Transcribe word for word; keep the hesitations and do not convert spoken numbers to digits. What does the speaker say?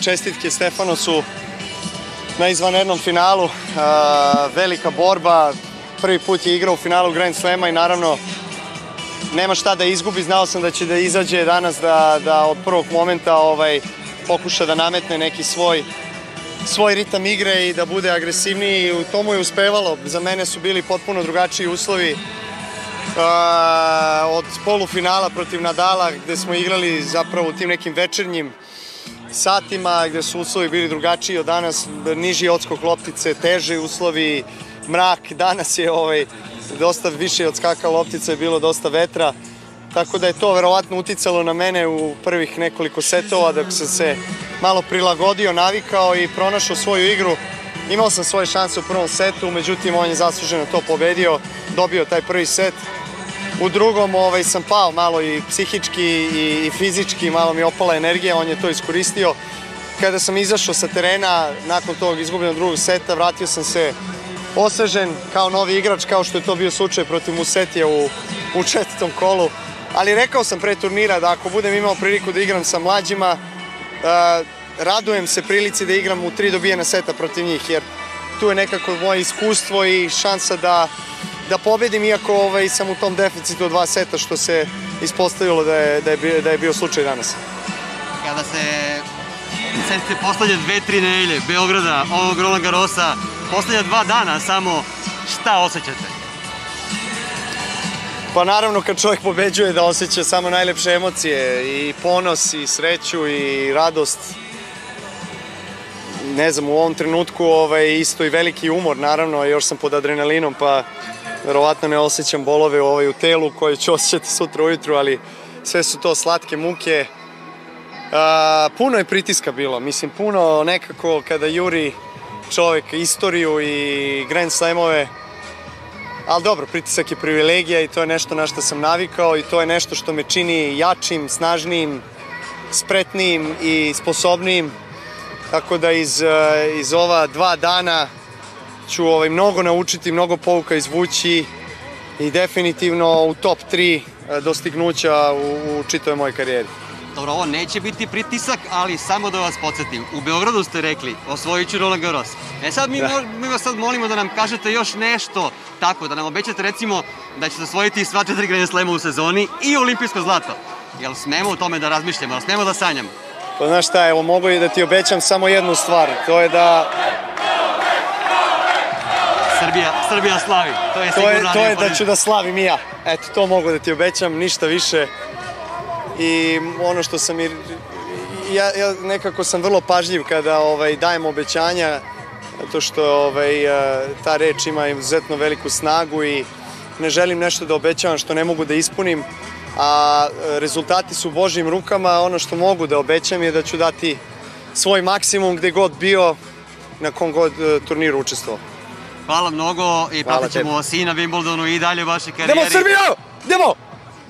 čestitke Stefanosu na izvanrednom finalu. Velika borba, prvi put je igrao u finalu Grand Slema i naravno nema šta da izgubi. Znao sam da će da izađe danas, da od prvog momenta pokuša da nametne neki svoj svoj ritam igre i da bude agresivniji. U tomu je uspevalo. Za mene su bili potpuno drugačiji uslovi od polufinala protiv Nadala, gde smo igrali zapravo u tim nekim večernjim satima, gde su uslovi bili drugačiji od danas, niži odskok loptice, teži uslovi, mrak. Danas je dosta više odskaka loptica, je bilo dosta vetra, tako da je to verovatno uticalo na mene u prvih nekoliko setova, dok sam se malo prilagodio, navikao i pronašao svoju igru. Imao sam svoje šanse u prvom setu, međutim on je zasluženo to pobedio, dobio taj prvi set. U drugom sam pao malo i psihički i fizički, malo mi je opala energija, on je to iskoristio. Kada sam izašao sa terena, nakon tog izgubljenog drugog seta, vratio sam se osvežen kao novi igrač, kao što je to bio slučaj protiv Musetija u četvrtom kolu. Ali rekao sam pre turnira da ako budem imao priliku da igram sa mlađima, radujem se prilici da igram u tri dobijena seta protiv njih, jer tu je nekako moje iskustvo i šansa da pobedim, iako sam u tom deficitu od dva seta, što se ispostavilo da je bio slučaj danas. Kada se setite poslednje dve, tri nedelje Beograda, ovog Roland Garrosa, poslednja dva dana samo, šta osjećate? Pa naravno kad čovjek pobeđuje da osjeća samo najlepše emocije, i ponos, i sreću, i radost. Ne znam, u ovom trenutku isto i veliki umor, naravno, još sam pod adrenalinom, pa verovatno ne osjećam bolove u telu koje ću osjećati sutra ujutru, ali sve su to slatke muke. Puno je pritiska bilo, mislim, puno nekako kada juri čovjek istoriju i Grand Slamove, ali dobro, pritisak je privilegija i to je nešto na što sam navikao i to je nešto što me čini jačim, snažnijim, spretnijim i sposobnijim. Tako da iz ova dva dana ću mnogo naučiti, mnogo pouka izvući i definitivno u top tri dostignuća u čitavoj mojoj karijeri. Dobro, ovo neće biti pritisak, ali samo da vas podsjetim, u Beogradu ste rekli osvojit ću Roland Garros. E sad mi vas sad molimo da nam kažete još nešto tako, da nam obećate recimo da ćete osvojiti sva četiri Grand Slema u sezoni i olimpijsko zlato. Jel smemo u tome da razmišljamo, jel smemo da sanjamo? Pa znaš šta, evo mogu i da ti obećam samo jednu stvar, to je da... Srbija slavi, to je sigurno... To je da ću da slavim i ja, eto, to mogu da ti obećam, ništa više. I ono što sam i... Ja nekako sam vrlo pažljiv kada dajem obećanja, zato što ta reč ima izuzetno veliku snagu i ne želim nešto da obećavam što ne mogu da ispunim, a rezultati su u Božjim rukama. Ono što mogu da obećam je da ću dati svoj maksimum gde god bio, na kom god turniru učestvovao. Hvala mnogo i pratit ćemo vas i na Wimbledonu i dalje u vašoj karijeri. Idemo Srbijo! Idemo!